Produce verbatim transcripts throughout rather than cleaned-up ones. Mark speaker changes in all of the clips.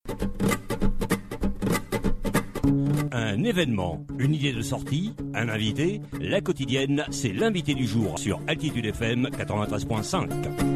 Speaker 1: Un événement, une idée de sortie, un invité, la quotidienne, c'est l'invité du jour sur Altitude F M quatre-vingt-treize virgule cinq.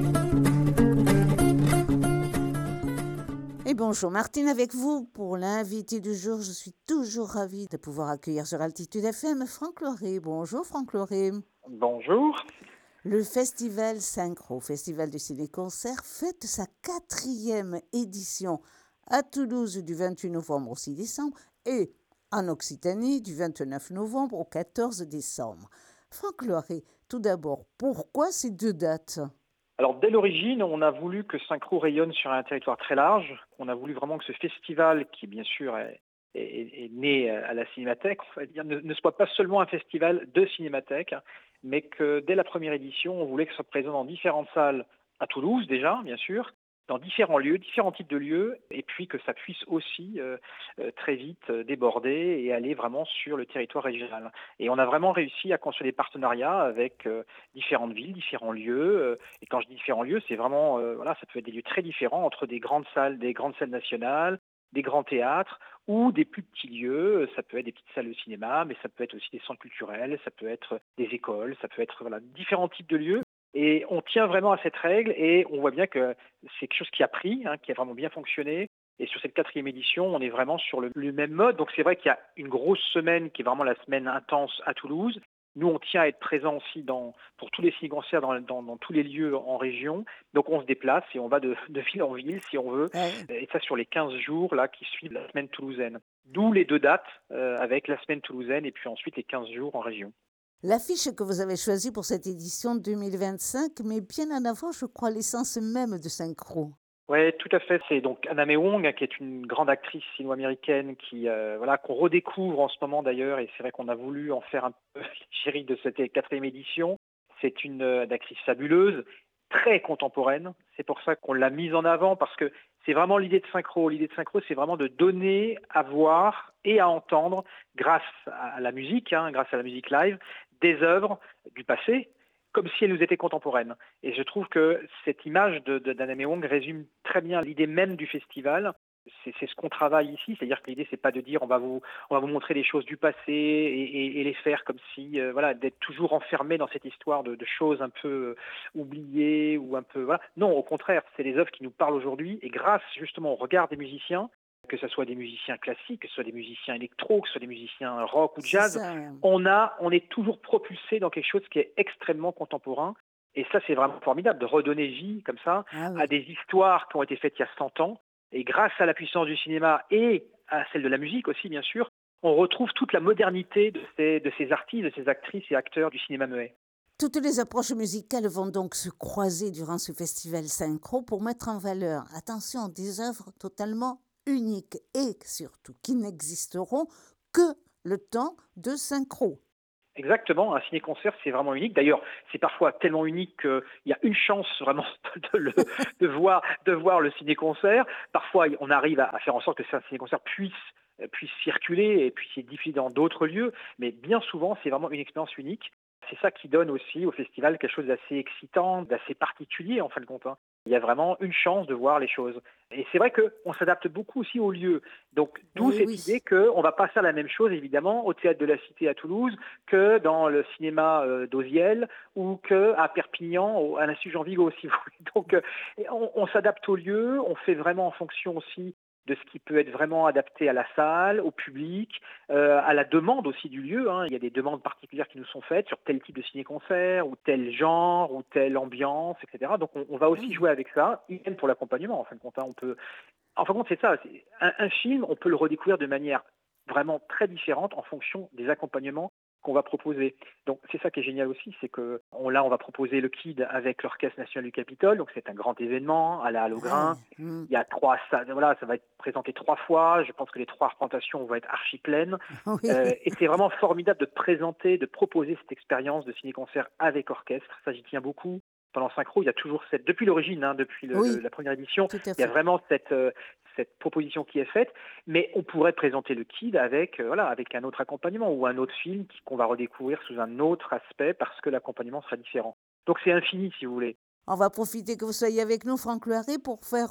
Speaker 2: Et bonjour Martine avec vous pour l'invité du jour. Je suis toujours ravie de pouvoir accueillir sur Altitude F M Franck Loré. Bonjour Franck Loré.
Speaker 3: Bonjour.
Speaker 2: Le festival Synchro, Festival du ciné-concert, fête sa quatrième édition à Toulouse du vingt-huit novembre au six décembre et en Occitanie du vingt-neuf novembre au quatorze décembre. Franck Loré, tout d'abord, pourquoi ces deux dates ?
Speaker 3: Alors dès l'origine, on a voulu que Synchro rayonne sur un territoire très large. On a voulu vraiment que ce festival, qui bien sûr est, est, est né à la Cinémathèque, on va dire, ne, ne soit pas seulement un festival de Cinémathèque, mais que dès la première édition, on voulait que ce soit présent dans différentes salles à Toulouse déjà, bien sûr, dans différents lieux, différents types de lieux, et puis que ça puisse aussi euh, euh, très vite euh, déborder et aller vraiment sur le territoire régional. Et on a vraiment réussi à construire des partenariats avec euh, différentes villes, différents lieux. Euh, et quand je dis différents lieux, c'est vraiment, euh, voilà, ça peut être des lieux très différents entre des grandes salles, des grandes salles nationales, des grands théâtres ou des plus petits lieux. Ça peut être des petites salles de cinéma, mais ça peut être aussi des centres culturels, ça peut être des écoles, ça peut être voilà, différents types de lieux. Et on tient vraiment à cette règle et on voit bien que c'est quelque chose qui a pris, hein, qui a vraiment bien fonctionné. Et sur cette quatrième édition, on est vraiment sur le, le même mode. Donc c'est vrai qu'il y a une grosse semaine qui est vraiment la semaine intense à Toulouse. Nous, on tient à être présent aussi dans, pour tous les ciné-concerts dans, dans, dans tous les lieux en région. Donc on se déplace et on va de, de ville en ville, si on veut.
Speaker 2: Ouais.
Speaker 3: Et ça sur les quinze jours là, qui suivent la semaine toulousaine. D'où les deux dates, euh, avec la semaine toulousaine et puis ensuite les quinze jours en région.
Speaker 2: L'affiche que vous avez choisie pour cette édition deux mille vingt-cinq met bien en avant, je crois, l'essence même de Synchro.
Speaker 3: Oui, tout à fait. C'est donc Anna May Wong, qui est une grande actrice sino-américaine qui, euh, voilà, qu'on redécouvre en ce moment d'ailleurs. Et c'est vrai qu'on a voulu en faire un peu chérie de cette quatrième édition. C'est une euh, actrice fabuleuse, très contemporaine. C'est pour ça qu'on l'a mise en avant, parce que c'est vraiment l'idée de Synchro. L'idée de Synchro, c'est vraiment de donner à voir et à entendre, grâce à la musique, hein, grâce à la musique live, des œuvres du passé, comme si elles nous étaient contemporaines. Et je trouve que cette image de, de, d'Anna May Wong résume très bien l'idée même du festival. C'est, c'est ce qu'on travaille ici, c'est-à-dire que l'idée, c'est pas de dire on va vous, on va vous montrer des choses du passé et, et, et les faire comme si, euh, voilà, d'être toujours enfermé dans cette histoire de, de choses un peu euh, oubliées ou un peu, voilà. Non, au contraire, c'est les œuvres qui nous parlent aujourd'hui et grâce justement au regard des musiciens, que ce soit des musiciens classiques, que ce soit des musiciens électro, que ce soit des musiciens rock ou jazz,
Speaker 2: Ça, ouais.
Speaker 3: on a, on est toujours propulsé dans quelque chose qui est extrêmement contemporain. Et ça, c'est vraiment formidable de redonner vie comme ça
Speaker 2: Ah oui.
Speaker 3: à des histoires qui ont été faites il y a cent ans. Et grâce à la puissance du cinéma et à celle de la musique aussi, bien sûr, on retrouve toute la modernité de ces, de ces artistes, de ces actrices et acteurs du cinéma muet.
Speaker 2: Toutes les approches musicales vont donc se croiser durant ce festival Synchro pour mettre en valeur, attention, des œuvres totalement uniques et surtout qui n'existeront que le temps de Synchro.
Speaker 3: Exactement, un ciné-concert, c'est vraiment unique. D'ailleurs, c'est parfois tellement unique qu'il y a une chance vraiment de, le, de, voir, de voir le ciné-concert. Parfois, on arrive à faire en sorte que ce ciné-concert puisse, puisse circuler et puisse être diffusé dans d'autres lieux. Mais bien souvent, c'est vraiment une expérience unique. C'est ça qui donne aussi au festival quelque chose d'assez excitant, d'assez particulier en fin de compte. Hein. Il y a vraiment une chance de voir les choses. Et c'est vrai qu'on s'adapte beaucoup aussi aux lieux. Donc, d'où
Speaker 2: Oui,
Speaker 3: cette
Speaker 2: oui.
Speaker 3: idée qu'on ne va pas faire la même chose, évidemment, au Théâtre de la Cité à Toulouse, que dans le cinéma euh, d'Auziel, ou qu'à Perpignan, au, à l'Institut Jean Vigo, si vous voulez. Donc, euh, on, on s'adapte aux lieux, on fait vraiment en fonction aussi de ce qui peut être vraiment adapté à la salle, au public, euh, à la demande aussi du lieu. Hein. Il y a des demandes particulières qui nous sont faites sur tel type de ciné-concert, ou tel genre, ou telle ambiance, et cetera. Donc on, on va aussi
Speaker 2: Oui.
Speaker 3: jouer avec ça, idem pour l'accompagnement, en fin de compte. Hein. On peut... En fin de compte, c'est ça. C'est... Un, un film, on peut le redécouvrir de manière vraiment très différente en fonction des accompagnements qu'on va proposer. Donc c'est ça qui est génial aussi, c'est que on, là on va proposer le Kid avec l'Orchestre National du Capitole, donc c'est un grand événement à la Halograin.
Speaker 2: Ouais. Mm.
Speaker 3: Il y a trois, ça, voilà, ça va être présenté trois fois. Je pense que les trois représentations vont être archi pleines.
Speaker 2: Oui.
Speaker 3: Euh, et c'est vraiment formidable de présenter, de proposer cette expérience de ciné-concert avec orchestre. Ça, j'y tiens beaucoup. Pendant Synchro, il y a toujours cette, depuis l'origine, hein, depuis le,
Speaker 2: Oui,
Speaker 3: le, la première édition,
Speaker 2: tout à
Speaker 3: il y a
Speaker 2: fait.
Speaker 3: vraiment cette, euh, cette proposition qui est faite. Mais on pourrait présenter le Kid avec, euh, voilà, avec un autre accompagnement ou un autre film qui, qu'on va redécouvrir sous un autre aspect parce que l'accompagnement sera différent. Donc c'est infini, si vous voulez.
Speaker 2: On va profiter que vous soyez avec nous, Franck Loiret, pour faire euh,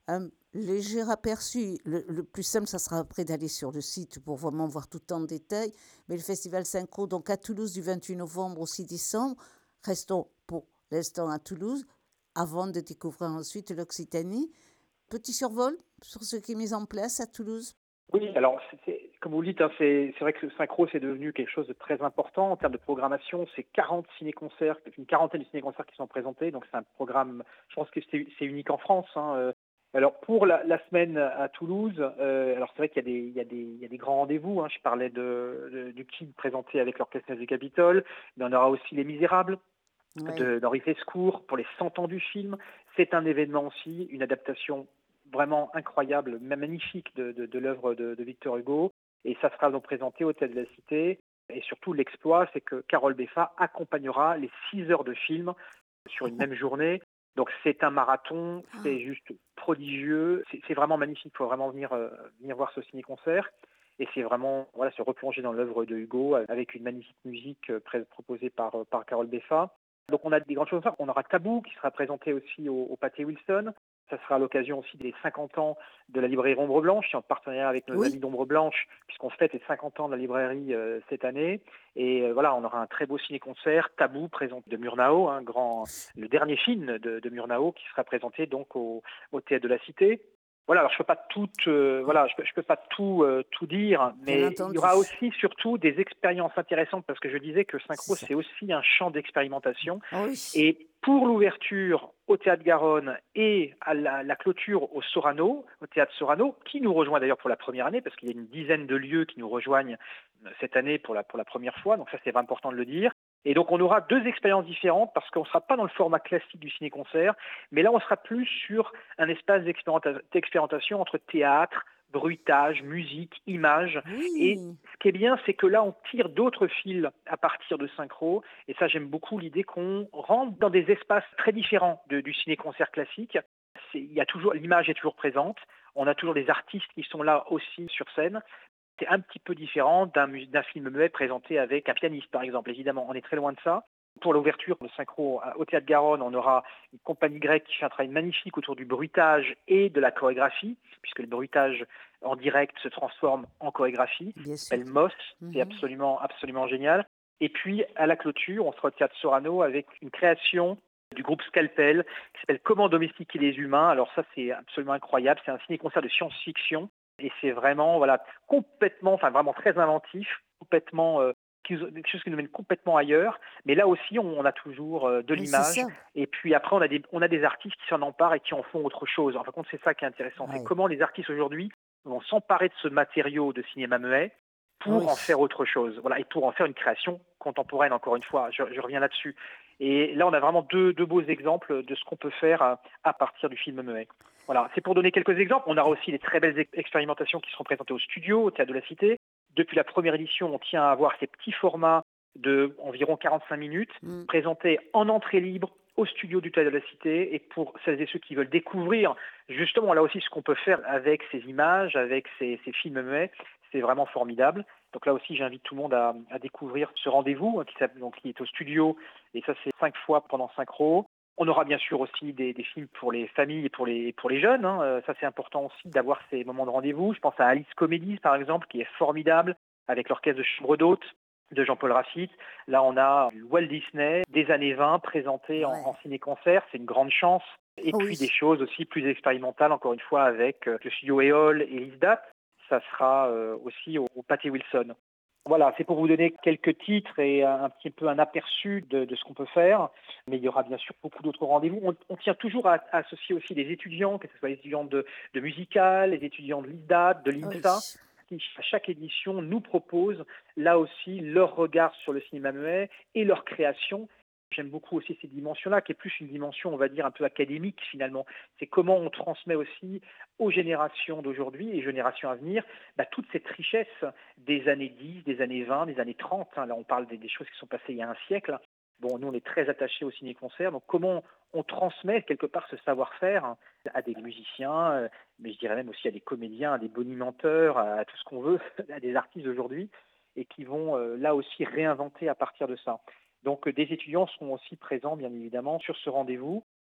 Speaker 2: un léger aperçu. Le, le plus simple, ça sera après d'aller sur le site pour vraiment voir tout en détail. Mais le Festival Synchro, donc à Toulouse du vingt-huit novembre au six décembre. Restons pour l'instant à Toulouse avant de découvrir ensuite l'Occitanie. Petit survol sur ce qui est mis en place à Toulouse.
Speaker 3: Oui, alors c'est, c'est, comme vous le dites, hein, c'est, c'est vrai que le synchro c'est devenu quelque chose de très important en termes de programmation. C'est quarante ciné-concerts, une quarantaine de ciné-concerts qui sont présentés, donc c'est un programme, je pense que c'est, c'est unique en France. Hein. Alors pour la, la semaine à Toulouse, euh, alors c'est vrai qu'il y a des, il y a des, il y a des grands rendez-vous. Hein. Je parlais de, de, du Kid présenté avec l'Orchestre du Capitole, mais on aura aussi Les Misérables.
Speaker 2: Ouais.
Speaker 3: De, d'Henri Fescourt pour les cent ans du film. C'est un événement aussi, une adaptation vraiment incroyable, même magnifique de, de, de l'œuvre de, de Victor Hugo. Et ça sera donc présenté au Théâtre de la Cité. Et surtout, l'exploit, c'est que Carole Beffa accompagnera les six heures de film sur une même journée. Donc c'est un marathon, c'est juste prodigieux, c'est, c'est vraiment magnifique. Il faut vraiment venir, euh, venir voir ce ciné-concert. Et c'est vraiment voilà, se replonger dans l'œuvre de Hugo avec une magnifique musique euh, proposée par, euh, par Carole Beffa. Donc on a des grandes choses. On aura Tabou qui sera présenté aussi au, au Pathé Wilson. Ça sera à l'occasion aussi des cinquante ans de la librairie Ombre Blanche, en partenariat avec nos
Speaker 2: Oui.
Speaker 3: amis d'Ombre Blanche, puisqu'on fête les cinquante ans de la librairie euh, cette année. Et euh, voilà, on aura un très beau ciné-concert, Tabou, présenté de Murnau, un grand, le dernier film de, de Murnau, qui sera présenté donc au, au Théâtre de la Cité. Voilà, alors je peux pas tout, euh, voilà, je peux, je peux pas tout, euh, tout dire, mais il y aura aussi surtout des expériences intéressantes parce que je disais que synchro c'est aussi un champ d'expérimentation.
Speaker 2: Oui.
Speaker 3: Et pour l'ouverture au Théâtre Garonne et à la, la clôture au Sorano, au Théâtre Sorano, qui nous rejoint d'ailleurs pour la première année parce qu'il y a une dizaine de lieux qui nous rejoignent cette année pour la pour la première fois, donc ça c'est vraiment important de le dire. Et donc on aura deux expériences différentes parce qu'on ne sera pas dans le format classique du ciné-concert, mais là on sera plus sur un espace d'expérimenta- d'expérimentation entre théâtre, bruitage, musique, image.
Speaker 2: Oui.
Speaker 3: Et ce qui est bien, c'est que là on tire d'autres fils à partir de synchro, et ça j'aime beaucoup l'idée qu'on rentre dans des espaces très différents de, du ciné-concert classique. C'est, il y a toujours, l'image est toujours présente, on a toujours des artistes qui sont là aussi sur scène. C'est un petit peu différent d'un, d'un film muet présenté avec un pianiste, par exemple. Évidemment, on est très loin de ça. Pour l'ouverture de synchro au Théâtre Garonne, on aura une compagnie grecque qui fait un travail magnifique autour du bruitage et de la chorégraphie, puisque le bruitage en direct se transforme en chorégraphie.
Speaker 2: Bien
Speaker 3: Ça s'appelle M O S, mm-hmm. C'est absolument, absolument génial. Et puis, à la clôture, on sera au Théâtre Sorano avec une création du groupe Scalpel qui s'appelle Comment domestiquer les humains. Alors ça, c'est absolument incroyable. C'est un ciné-concert de science-fiction. Et c'est vraiment, voilà, complètement, enfin vraiment très inventif, complètement, euh, quelque chose qui nous mène complètement ailleurs. Mais là aussi, on, on a toujours euh, de
Speaker 2: Oui,
Speaker 3: l'image. Et puis après, on a des, on a des artistes qui s'en emparent et qui en font autre chose. En fin de compte, c'est ça qui est intéressant. Ouais. C'est comment les artistes aujourd'hui vont s'emparer de ce matériau de cinéma muet pour oui. en faire autre chose. Voilà, et pour en faire une création contemporaine, encore une fois. Je, je reviens là-dessus. Et là, on a vraiment deux, deux beaux exemples de ce qu'on peut faire à, à partir du film muet. Voilà, c'est pour donner quelques exemples. On aura aussi des très belles expérimentations qui seront présentées au studio, au Théâtre de la Cité. Depuis la première édition, on tient à avoir ces petits formats de environ quarante-cinq minutes, mmh. présentés en entrée libre au studio du Théâtre de la Cité. Et pour celles et ceux qui veulent découvrir justement là aussi ce qu'on peut faire avec ces images, avec ces, ces films muets, c'est vraiment formidable. Donc là aussi, j'invite tout le monde à, à découvrir ce rendez-vous qui, donc, qui est au studio. Et ça, c'est cinq fois pendant synchro. On aura bien sûr aussi des, des films pour les familles et pour les, pour les jeunes. Hein. Ça, c'est important aussi d'avoir ces moments de rendez-vous. Je pense à Alice Comédie, par exemple, qui est formidable, avec l'orchestre de chambre d'hôte de Jean-Paul Rafit. Là, on a Walt Disney des années vingt présenté ouais. en, en ciné-concert. C'est une grande chance. Et oh puis oui. des choses aussi plus expérimentales, encore une fois, avec le studio Éole et l'ISDAT. Ça sera euh, aussi au, au Pathé Wilson. Voilà, c'est pour vous donner quelques titres et un petit peu un aperçu de, de ce qu'on peut faire. Mais il y aura bien sûr beaucoup d'autres rendez-vous. On, on tient toujours à, à associer aussi les étudiants, que ce soit les étudiants de, de musical, les étudiants de l'ISDAT, de l'INSA, oui. qui à chaque édition nous proposent là aussi leur regard sur le cinéma muet et leur création. J'aime beaucoup aussi ces dimensions-là, qui est plus une dimension, on va dire, un peu académique finalement. C'est comment on transmet aussi aux générations d'aujourd'hui et générations à venir bah, toute cette richesse des années dix, des années vingt, des années trente. Hein. Là, on parle des, des choses qui sont passées il y a un siècle. Bon, nous, on est très attachés au ciné-concert. Donc, comment on transmet quelque part ce savoir-faire hein, à des musiciens, euh, mais je dirais même aussi à des comédiens, à des bonimenteurs, à, à tout ce qu'on veut, à des artistes d'aujourd'hui, et qui vont euh, là aussi réinventer à partir de ça. Donc, des étudiants seront aussi présents, bien évidemment, sur ce rendez-vous.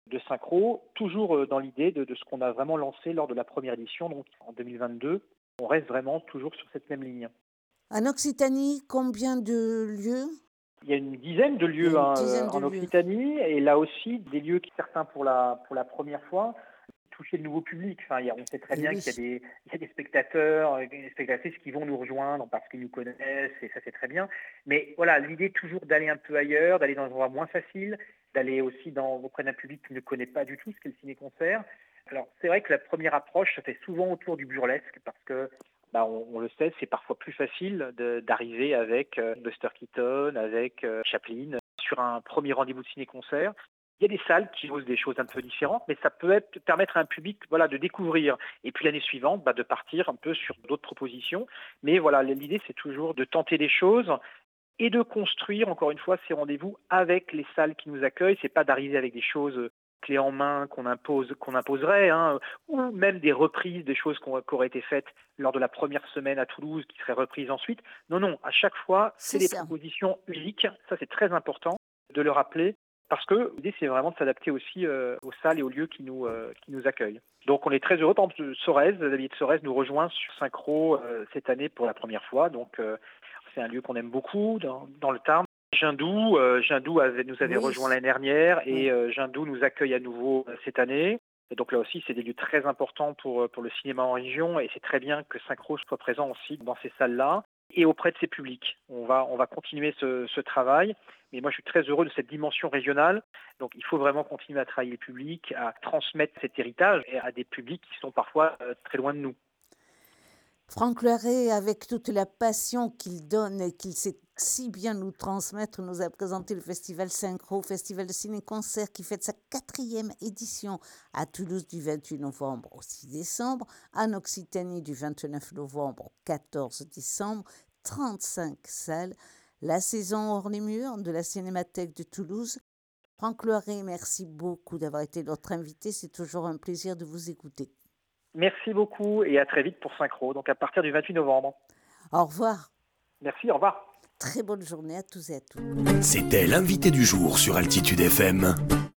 Speaker 3: de synchro, toujours dans l'idée de, de ce qu'on a vraiment lancé lors de la première édition, donc en deux mille vingt-deux. On reste vraiment toujours sur cette même ligne.
Speaker 2: En Occitanie, combien de lieux ?
Speaker 3: Il y a une dizaine de lieux hein,
Speaker 2: dizaine de
Speaker 3: en
Speaker 2: lieux.
Speaker 3: Occitanie, et là aussi des lieux qui certains pour la pour la première fois toucher de nouveaux publics. Enfin, il y a, on sait très
Speaker 2: Et
Speaker 3: bien
Speaker 2: oui.
Speaker 3: qu'il y a des il y a des spectateurs, des spectatrices qui vont nous rejoindre parce qu'ils nous connaissent, et ça c'est très bien. Mais voilà, l'idée est toujours d'aller un peu ailleurs, d'aller dans un endroit moins facile, d'aller aussi dans auprès d'un public qui ne connaît pas du tout ce qu'est le ciné-concert. Alors c'est vrai que la première approche se fait souvent autour du burlesque parce que Bah, on, on le sait, c'est parfois plus facile de, d'arriver avec euh, Buster Keaton, avec euh, Chaplin, sur un premier rendez-vous de ciné-concert. Il y a des salles qui osent des choses un peu différentes, mais ça peut être, permettre à un public voilà, de découvrir. Et puis l'année suivante, bah, de partir un peu sur d'autres propositions. Mais voilà, l'idée, c'est toujours de tenter des choses et de construire, encore une fois, ces rendez-vous avec les salles qui nous accueillent. C'est pas d'arriver avec des choses clés en main qu'on impose, qu'on imposerait, hein, ou même des reprises, des choses qui auraient été faites lors de la première semaine à Toulouse, qui seraient reprises ensuite. Non, non, à chaque fois, c'est, c'est des ça. propositions uniques. Ça, c'est très important de le rappeler, parce que l'idée, c'est vraiment de s'adapter aussi euh, aux salles et aux lieux qui nous, euh, qui nous accueillent. Donc, on est très heureux. Par exemple, Sorez, David Sorez nous rejoint sur Synchro euh, cette année pour la première fois. Donc, euh, c'est un lieu qu'on aime beaucoup dans, dans le Tarn. Jindou, euh, Jindou avait, nous avait oui. rejoint l'année dernière et euh, Jindou nous accueille à nouveau euh, cette année. Et donc là aussi, c'est des lieux très importants pour, pour le cinéma en région et c'est très bien que Synchro soit présent aussi dans ces salles-là et auprès de ses publics. On va, on va continuer ce, ce travail, mais moi je suis très heureux de cette dimension régionale. Donc il faut vraiment continuer à travailler le public, à transmettre cet héritage à des publics qui sont parfois euh, très loin de nous.
Speaker 2: Franck Loiret, avec toute la passion qu'il donne et qu'il sait si bien nous transmettre, nous a présenté le Festival Synchro, Festival de ciné-concert qui fête sa quatrième édition à Toulouse du vingt-huit novembre au six décembre, en Occitanie du vingt-neuf novembre au quatorze décembre, trente-cinq salles, la saison hors les murs de la Cinémathèque de Toulouse. Franck Loiret, merci beaucoup d'avoir été notre invité, c'est toujours un plaisir de vous écouter.
Speaker 3: Merci beaucoup et à très vite pour Synchro, donc à partir du vingt-huit novembre.
Speaker 2: Au revoir.
Speaker 3: Merci, au revoir.
Speaker 2: Très bonne journée à tous et à toutes.
Speaker 1: C'était l'invité du jour sur Altitude F M.